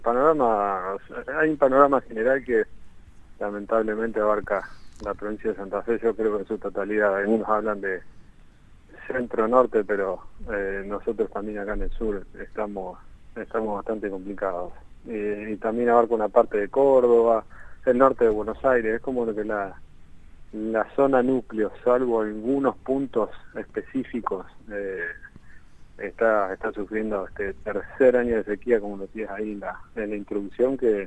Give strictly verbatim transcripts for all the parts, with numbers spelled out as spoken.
panorama, hay un panorama general que lamentablemente abarca la provincia de Santa Fe, yo creo que en su totalidad. Algunos hablan de centro-norte, pero eh, nosotros también acá en el sur estamos estamos bastante complicados. Eh, y también abarca una parte de Córdoba, el norte de Buenos Aires, es como que la, la zona núcleo, salvo algunos puntos específicos, eh, está está sufriendo este tercer año de sequía, como lo tienes ahí en la, en la introducción, que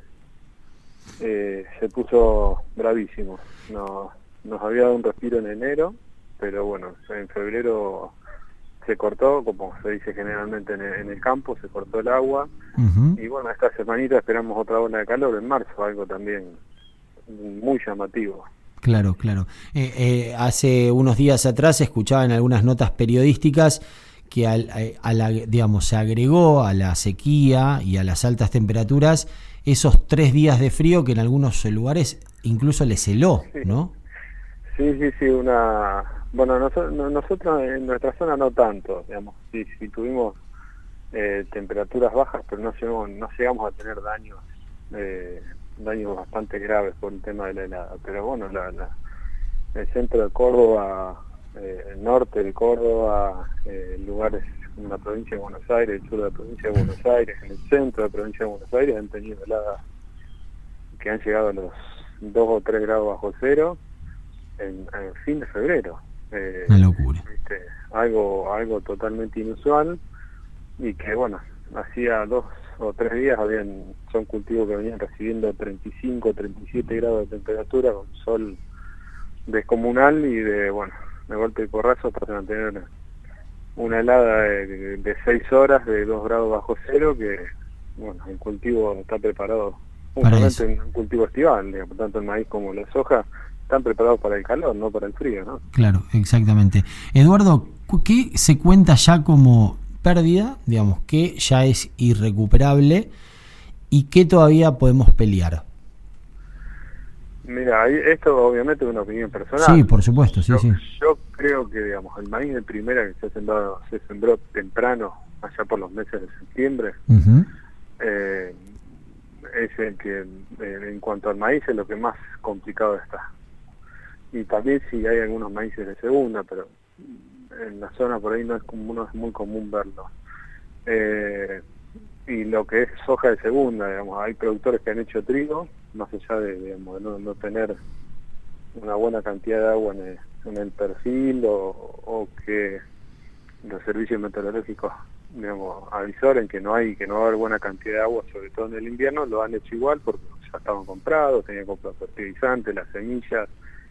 eh, se puso bravísimo. Nos, nos había dado un respiro en enero, pero bueno, en febrero se cortó, como se dice generalmente en el, en el campo, se cortó el agua, uh-huh. Y bueno, esta semanita esperamos otra ola de calor en marzo, algo también muy llamativo. Claro, claro. Eh, eh, hace unos días atrás escuchaba en algunas notas periodísticas que al, a la, digamos, se agregó a la sequía y a las altas temperaturas esos tres días de frío que en algunos lugares incluso les heló, sí. ¿no? Sí, sí, sí, una... Bueno, nosotros, nosotros en nuestra zona no tanto, digamos, sí, sí tuvimos eh, temperaturas bajas, pero no llegamos, no llegamos a tener daños, eh, daños bastante graves por el tema de la helada. Pero bueno, la, la, el centro de Córdoba, eh, el norte de Córdoba, eh, lugares en la provincia de Buenos Aires, el sur de la provincia de Buenos Aires, en el centro de la provincia de Buenos Aires han tenido heladas que han llegado a los dos o tres grados bajo cero en, en fin de febrero. Eh, Una locura. ¿viste? Algo, algo totalmente inusual, y que bueno, hacía dos o tres días habían, son cultivos que venían recibiendo treinta y cinco, treinta y siete grados de temperatura con sol descomunal, y de bueno, de golpe y porrazo pasan a tener una, una helada de, de seis horas de dos grados bajo cero, que bueno, el cultivo está preparado justamente en un cultivo estival, digamos, tanto el maíz como la soja están preparados para el calor, no para el frío, ¿no? Claro, exactamente. Eduardo, ¿qué se cuenta ya como pérdida, digamos, que ya es irrecuperable y qué todavía podemos pelear? Mira, esto obviamente es una opinión personal. Sí, por supuesto, sí, yo, sí. Yo creo que, digamos, el maíz de primera que se ha sembrado, se sembró temprano, allá por los meses de septiembre, uh-huh. eh, es el que, eh, en cuanto al maíz, es lo que más complicado está. Y también sí hay algunos maíces de segunda, pero en la zona por ahí no es, como, no es muy común verlo. Eh, y lo que es soja de segunda, digamos, hay productores que han hecho trigo, más allá de, digamos, de no, no tener una buena cantidad de agua en el, en el perfil, o, o que los servicios meteorológicos, digamos, avisoren que no hay, que no va a haber buena cantidad de agua, sobre todo en el invierno, lo han hecho igual porque ya estaban comprados, tenían comprado fertilizantes, las semillas.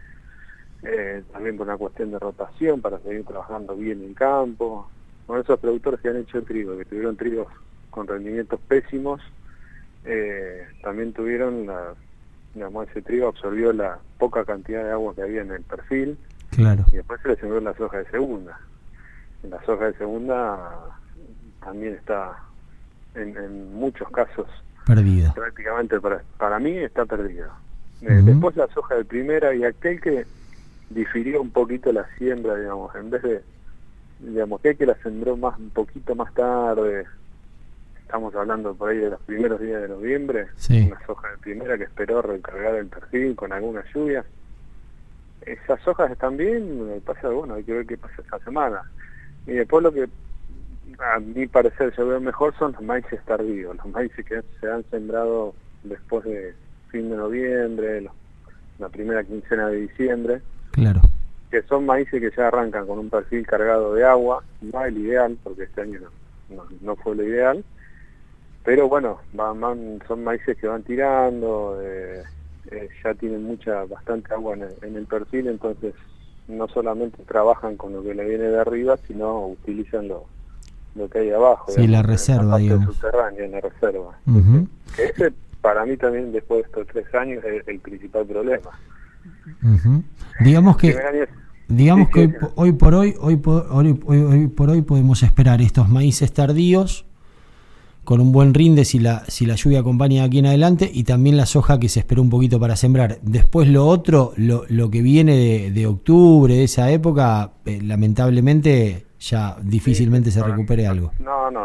Eh, también por una cuestión de rotación para seguir trabajando bien en campo. Con esos productores que han hecho trigo, que tuvieron trigos con rendimientos pésimos, eh, también tuvieron la, digamos, ese trigo absorbió la poca cantidad de agua que había en el perfil, claro. Y después se le sembró la soja de segunda. En la soja de segunda también está en, en muchos casos perdida. Prácticamente para, para mí está perdida. Eh, uh-huh. Después la soja de primera, y aquel que difirió un poquito la siembra, digamos, en vez de, digamos, que que la sembró más un poquito más tarde, estamos hablando por ahí de los primeros días de noviembre, sí. Una soja de primera que esperó recargar el perfil con alguna lluvia. Esas hojas están bien, pasa, bueno, hay que ver qué pasa esta semana. Y después lo que a mi parecer yo veo mejor son los maíces tardíos, los maíces que se han sembrado después de fin de noviembre, los, la primera quincena de diciembre. Claro. Que son maíces que ya arrancan con un perfil cargado de agua, no el ideal, porque este año no, no, no fue lo ideal, pero bueno, van, van, son maíces que van tirando, eh, eh, ya tienen mucha, bastante agua en el, en el perfil, entonces no solamente trabajan con lo que le viene de arriba, sino utilizan lo, lo que hay abajo. Sí, digamos, la reserva, en la parte digamos. subterránea, en la reserva. Uh-huh. Que ese, para mí también, después de estos tres años, es el principal problema. Uh-huh. Digamos que digamos sí, que sí, hoy, hoy por hoy hoy por hoy, hoy hoy por hoy podemos esperar estos maíces tardíos con un buen rinde si la si la lluvia acompaña aquí en adelante, y también la soja que se esperó un poquito para sembrar. Después lo otro, lo, lo que viene de, de octubre, de esa época, eh, lamentablemente ya difícilmente sí, se recupere no, algo. No, no,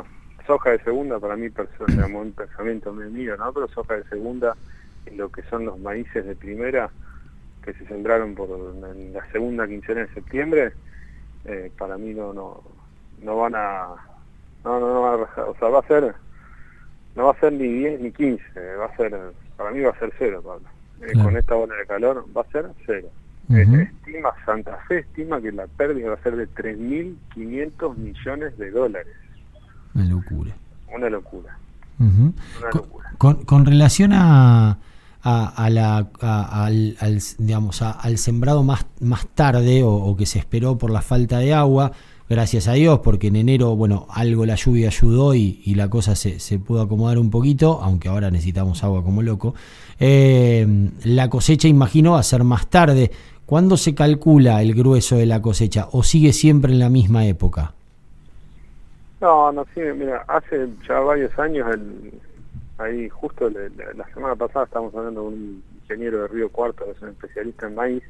soja de segunda, para mí, digamos, un pensamiento mío, ¿no? Pero soja de segunda y lo que son los maíces de primera, que se sembraron por en la segunda quincena de septiembre, eh, para mí no no no van a no no no van a rajar, o sea, va a ser no va a ser ni diez ni quince, va a ser, para mí va a ser cero, Pablo. Eh, claro. Con esta ola de calor va a ser cero. Uh-huh. eh, estima Santa Fe estima que la pérdida va a ser de tres mil quinientos millones de dólares. Una locura. Una locura. Uh-huh. Una con, locura. Con, con relación a A, a la, a, al, al, digamos, a, al sembrado más, más tarde o, o que se esperó por la falta de agua, gracias a Dios, porque en enero, bueno, algo la lluvia ayudó y, y la cosa se, se pudo acomodar un poquito, aunque ahora necesitamos agua como loco. Eh, la cosecha, imagino, va a ser más tarde. ¿Cuándo se calcula el grueso de la cosecha o sigue siempre en la misma época? No, no, sí, mira, hace ya varios años el... Ahí justo le, le, la semana pasada estábamos hablando con un ingeniero de Río Cuarto, que es un especialista en maíz,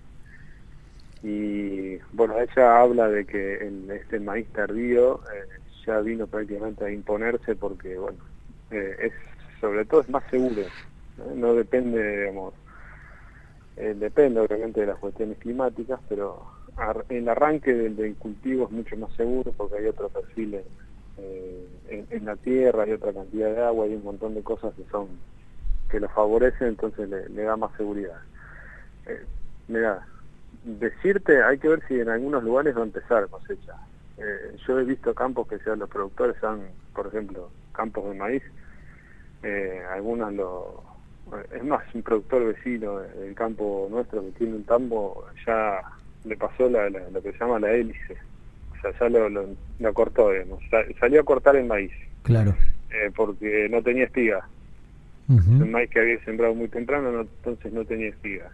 y bueno, ella habla de que el, este maíz tardío eh, ya vino prácticamente a imponerse porque, bueno, eh, es sobre todo es más seguro, ¿eh? No depende, digamos, eh, depende obviamente de las cuestiones climáticas, pero ar, el arranque del, del cultivo es mucho más seguro porque hay otro perfil en, Eh, en, en la tierra, hay otra cantidad de agua, hay un montón de cosas que son que lo favorecen, entonces le, le da más seguridad. Eh, mira, decirte, hay que ver si en algunos lugares va a empezar cosecha. Eh, yo he visto campos que sean los productores, han, por ejemplo, campos de maíz, eh, algunos lo... Es más, un productor vecino del campo nuestro que tiene un tambo, ya le pasó la, la, lo que se llama la hélice. O sea, ya lo, lo, lo cortó, digamos. Salió a cortar el maíz. Claro. Eh, porque no tenía espiga. Uh-huh. El maíz que había sembrado muy temprano, no, entonces no tenía espiga.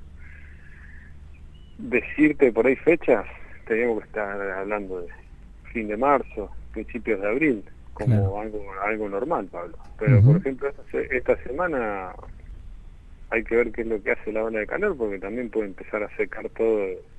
Decirte por ahí fechas, teníamos que estar hablando de fin de marzo, principios de abril, como claro. algo algo normal, Pablo. Pero, uh-huh. por ejemplo, esta, esta semana hay que ver qué es lo que hace la ola de calor, porque también puede empezar a secar todo,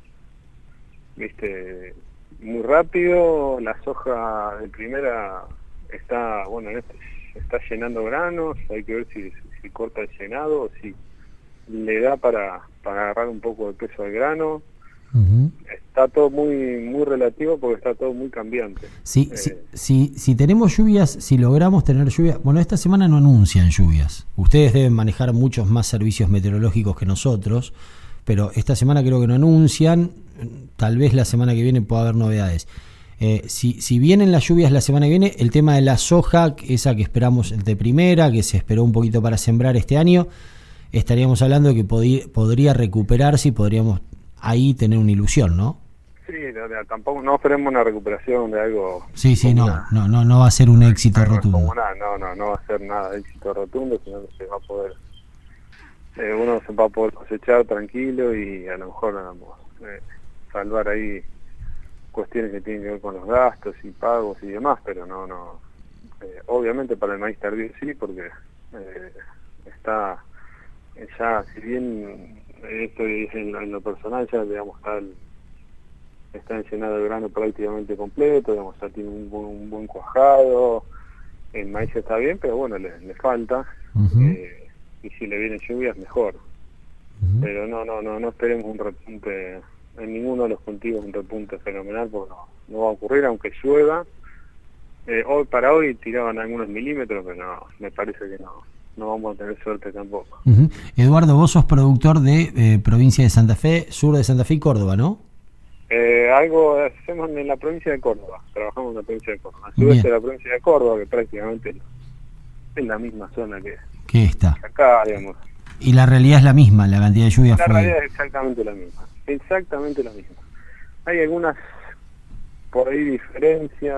viste, muy rápido. La soja de primera está, bueno, está llenando granos, hay que ver si, si corta el llenado o si le da para, para agarrar un poco de peso al grano. Uh-huh. Está todo muy muy relativo porque está todo muy cambiante. Sí, eh, sí, si, si tenemos lluvias, si logramos tener lluvias, bueno, esta semana no anuncian lluvias. Ustedes deben manejar muchos más servicios meteorológicos que nosotros, pero esta semana creo que no anuncian. Tal vez la semana que viene pueda haber novedades. Eh, si, si vienen las lluvias la semana que viene, el tema de la soja, esa que esperamos de primera, que se esperó un poquito para sembrar este año, estaríamos hablando de que podí, podría recuperarse y podríamos ahí tener una ilusión, ¿no? Sí, no, no, tampoco no esperemos una recuperación de algo. Sí, sí, no, una, no, no, no va a ser un éxito rotundo. Una, no, no, no va a ser nada de éxito rotundo, sino que se va a poder, eh, uno se va a poder cosechar tranquilo y a lo mejor vamos, eh, salvar ahí cuestiones que tienen que ver con los gastos y pagos y demás, pero no, no, eh, obviamente para el maíz tardío sí, porque eh, está ya, si bien esto es en, en lo personal ya, digamos, está el, está enllenado de grano prácticamente completo, digamos, ya tiene un buen, un buen cuajado, el maíz está bien, pero bueno, le, le falta, uh-huh. eh, y si le vienen lluvias mejor, uh-huh. pero no, no, no, no esperemos un repunte en ninguno de los cultivos, un repunte fenomenal, porque no, no va a ocurrir, aunque llueva. Eh, hoy para hoy tiraban algunos milímetros, pero no, me parece que no, no vamos a tener suerte tampoco. Uh-huh. Eduardo, vos sos productor de eh, provincia de Santa Fe, sur de Santa Fe y Córdoba, ¿no? Eh, algo hacemos en la provincia de Córdoba, trabajamos en la provincia de Córdoba, al sureste de la provincia de Córdoba, que prácticamente es la misma zona que, que está que acá, digamos. Y la realidad es la misma, la cantidad de lluvia la fue... La realidad es exactamente la misma, exactamente la misma. Hay algunas por ahí diferencias,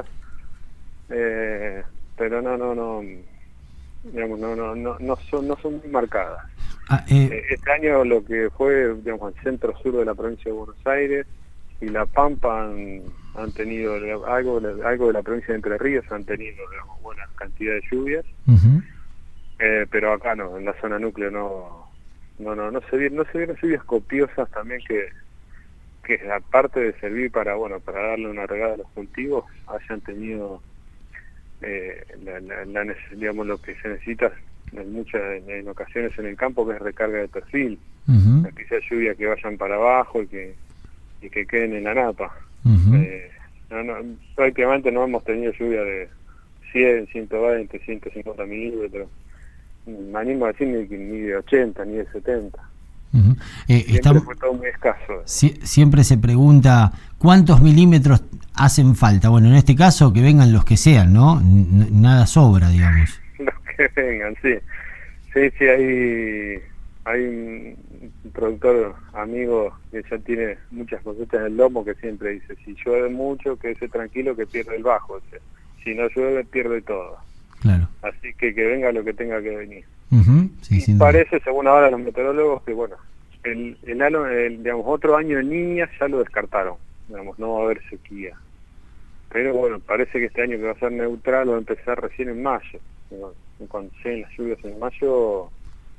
eh, pero no, no, no, digamos, no, no, no, no son, no son muy marcadas. Ah, eh... Eh, este año lo que fue, digamos, el centro sur de la provincia de Buenos Aires y La Pampa han, han tenido algo, algo de la provincia de Entre Ríos han tenido, digamos, buena cantidad de lluvias. Uh-huh. Eh, pero acá no, en la zona núcleo no, no, no, no se vieron, no se vieron lluvias copiosas también que, que aparte de servir para, bueno, para darle una regada a los cultivos, hayan tenido eh, la, la, la, digamos, lo que se necesita en muchas en, en ocasiones en el campo, que es recarga de perfil, uh-huh. que sea lluvia que vayan para abajo y que, y que queden en la napa. Uh-huh. eh, no, no, prácticamente no hemos tenido lluvia de cien, ciento veinte, ciento cincuenta milímetros, me animo a decir ni, ni de ochenta, ni de setenta. Uh-huh. eh, siempre estamos, fue todo muy escaso. Si, siempre se pregunta cuántos milímetros hacen falta. Bueno, en este caso que vengan los que sean, ¿no? N- nada sobra, digamos. Los que vengan, sí. Sí, sí, hay, hay un productor amigo que ya tiene muchas cosechas en el lomo, que siempre dice, si llueve mucho, quédese tranquilo que pierde el bajo. Dice, si no llueve, pierde todo. Claro. Así que que venga lo que tenga que venir. Uh-huh. Sí, y parece, según ahora los meteorólogos, que bueno, el, el, el digamos, otro año de niñas ya lo descartaron, digamos, no va a haber sequía. Pero bueno, parece que este año que va a ser neutral va a empezar recién en mayo. Cuando lleguen las lluvias en mayo,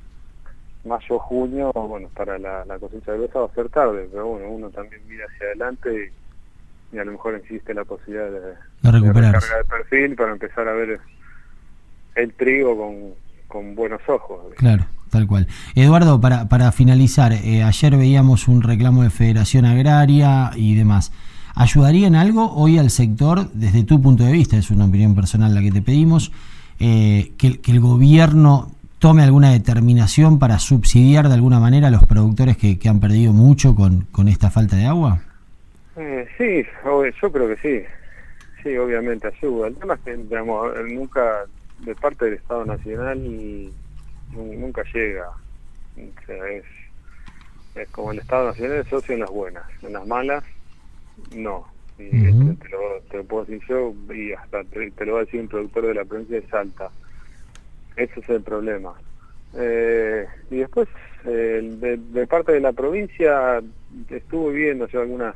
mayo, junio, bueno, para la, la cosecha gruesa va a ser tarde, pero bueno, uno también mira hacia adelante y, y a lo mejor existe la posibilidad de, de recuperar de recarga de perfil para empezar a ver el trigo con, con buenos ojos. Claro, tal cual. Eduardo, para, para finalizar, eh, ayer veíamos un reclamo de Federación Agraria y demás. ¿Ayudaría en algo hoy al sector, desde tu punto de vista, es una opinión personal la que te pedimos, eh, que, que el gobierno tome alguna determinación para subsidiar de alguna manera a los productores que, que han perdido mucho con, con esta falta de agua? Eh, sí, yo creo que sí. Sí, obviamente ayuda. El tema es que, digamos, nunca, de parte del Estado Nacional, nunca llega. O sea, es, es como el Estado Nacional es socio en las buenas, en las malas no. Y uh-huh. te, te, lo, te lo puedo decir yo, y hasta te, te lo va a decir un productor de la provincia de Salta. Ese es el problema. Eh, y después, eh, de, de parte de la provincia, estuve viendo yo algunas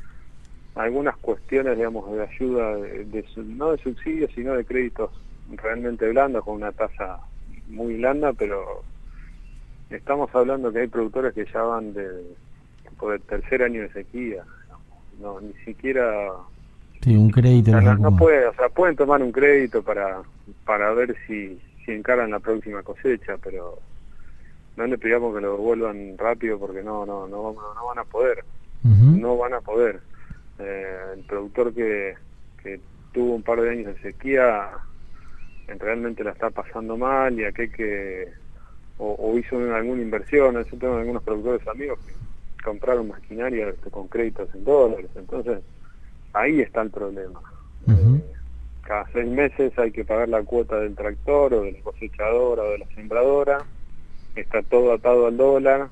algunas cuestiones, digamos, de ayuda, de, de, no de subsidios, sino de créditos realmente blandos, con una tasa muy blanda, pero estamos hablando que hay productores que ya van de, por el tercer año de sequía. No, ni siquiera... Sí, un crédito. O sea, no, no puede, o sea, pueden tomar un crédito para para ver si, si encaran la próxima cosecha, pero no le pidamos que lo devuelvan rápido porque no no no, no van a poder. Uh-huh. No van a poder. Eh, el productor que, que tuvo un par de años de sequía realmente la está pasando mal, y aquel que o, o hizo alguna inversión. Yo tengo algunos productores amigos que compraron maquinaria con créditos en dólares, entonces ahí está el problema. Uh-huh. eh, cada seis meses hay que pagar la cuota del tractor o de la cosechadora o de la sembradora, está todo atado al dólar,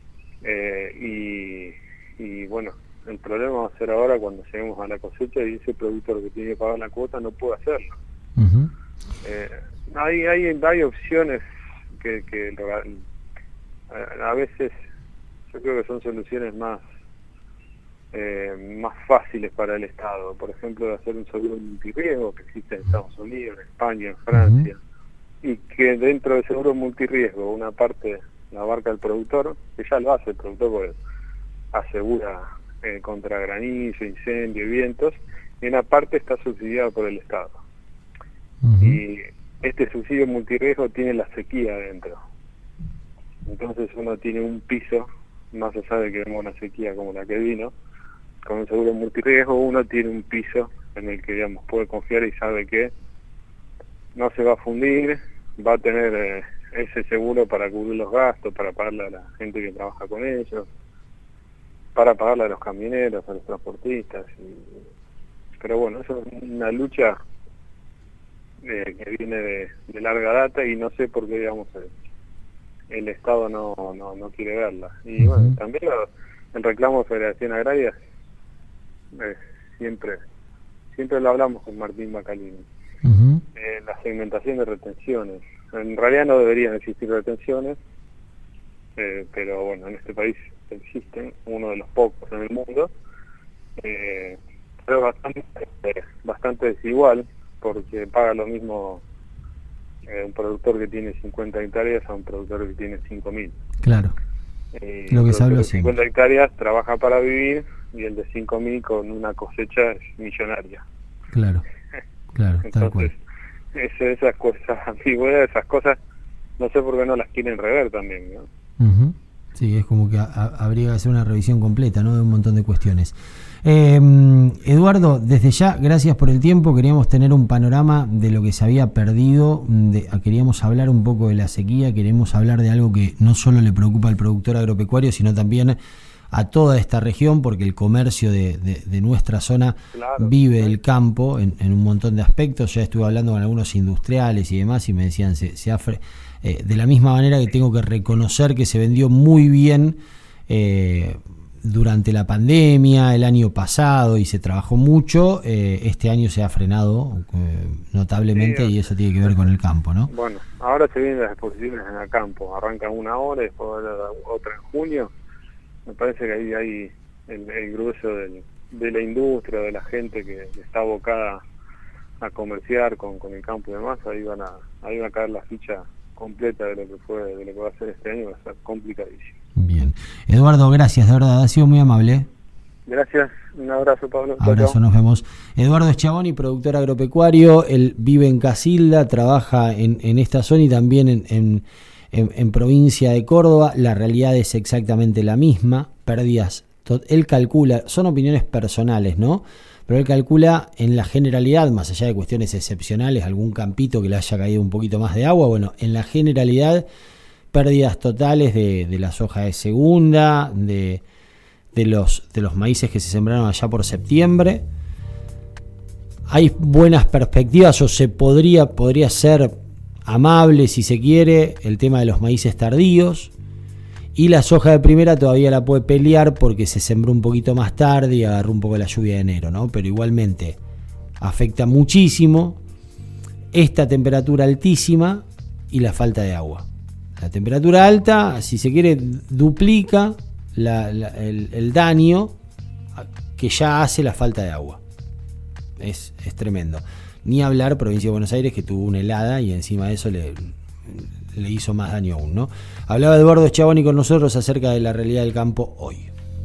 eh, y, y bueno, el problema va a ser ahora cuando lleguemos a la cosecha y ese productor que tiene que pagar la cuota no puede hacerlo. Uh-huh. eh, hay, hay, hay opciones que, que a, a veces yo creo que son soluciones más eh, más fáciles para el Estado. Por ejemplo, de hacer un seguro multirriesgo que existe en Estados Unidos, en España, en Francia, uh-huh. y que dentro del seguro multirriesgo una parte la abarca el productor, que ya lo hace el productor porque asegura eh, contra granizo, incendio y vientos, y una parte está subsidiada por el Estado. Uh-huh. Y este subsidio multirriesgo tiene la sequía adentro. Entonces uno tiene un piso, más allá de que vemos una sequía como la que vino, con un seguro multirriesgo uno tiene un piso en el que, digamos, puede confiar y sabe que no se va a fundir, va a tener eh, ese seguro para cubrir los gastos, para pagarle a la gente que trabaja con ellos, para pagarle a los camioneros, a los transportistas. Y, pero bueno, eso es una lucha eh, que viene de, de larga data, y no sé por qué, digamos, el, el Estado no, no, no quiere verla. Y uh-huh. bueno, también el reclamo de Federación Agraria, eh, siempre siempre lo hablamos con Martín Bacalini. Uh-huh. eh, la segmentación de retenciones. En realidad no deberían existir retenciones, eh, pero bueno, en este país existen, uno de los pocos en el mundo, eh, pero bastante, eh, bastante desigual, porque paga lo mismo eh, un productor que tiene cincuenta hectáreas a un productor que tiene cinco mil. Claro. Eh, lo que se habla de cincuenta hectáreas trabaja para vivir, y el de cinco mil con una cosecha es millonaria. Claro, claro. Entonces, es, esas cosas, ambigüedades, esas cosas, no sé por qué no las quieren rever también, ¿no? Uh-huh. Sí, es como que a, a, habría que hacer una revisión completa, ¿no? De un montón de cuestiones. Eh, Eduardo, desde ya, gracias por el tiempo. Queríamos tener un panorama de lo que se había perdido. De, queríamos hablar un poco de la sequía. Queremos hablar de algo que no solo le preocupa al productor agropecuario, sino también a toda esta región, porque el comercio de, de, de nuestra zona claro, vive del campo en, en un montón de aspectos. Ya estuve hablando con algunos industriales y demás y me decían, se, se afre, eh, de la misma manera que tengo que reconocer que se vendió muy bien eh, durante la pandemia, el año pasado, y se trabajó mucho, eh, este año se ha frenado eh, notablemente, sí, y eso tiene que ver con el campo, ¿no? Bueno, ahora se vienen las exposiciones en el campo, arrancan una hora, después otra en junio. Me parece que ahí hay el, el grueso del, de la industria, de la gente que está abocada a comerciar con, con el campo y demás. Ahí van a ahí va a caer la ficha completa de lo que fue, de lo que va a ser este año. Va a ser complicadísimo. Bien, Eduardo, gracias, de verdad, ha sido muy amable. Gracias, un abrazo, Pablo. Abrazo, chao. Nos vemos. Eduardo Schiavoni, productor agropecuario, él vive en Casilda, trabaja en, en esta zona y también en, en, en, en provincia de Córdoba. La realidad es exactamente la misma, pérdidas. Él calcula, son opiniones personales, ¿no? Pero él calcula en la generalidad, más allá de cuestiones excepcionales, algún campito que le haya caído un poquito más de agua, bueno, en la generalidad, pérdidas totales de, de la soja de segunda, de, de, los, de los maíces que se sembraron allá por septiembre. Hay buenas perspectivas, o se podría, podría ser amable, si se quiere, el tema de los maíces tardíos. Y la soja de primera todavía la puede pelear porque se sembró un poquito más tarde y agarró un poco la lluvia de enero, ¿no? Pero igualmente afecta muchísimo esta temperatura altísima y la falta de agua. La temperatura alta, si se quiere, duplica la, la, el, el daño que ya hace la falta de agua. Es, es tremendo. Ni hablar provincia de Buenos Aires, que tuvo una helada y encima de eso le, le hizo más daño aún, ¿no? Hablaba Eduardo Schiavoni con nosotros acerca de la realidad del campo hoy.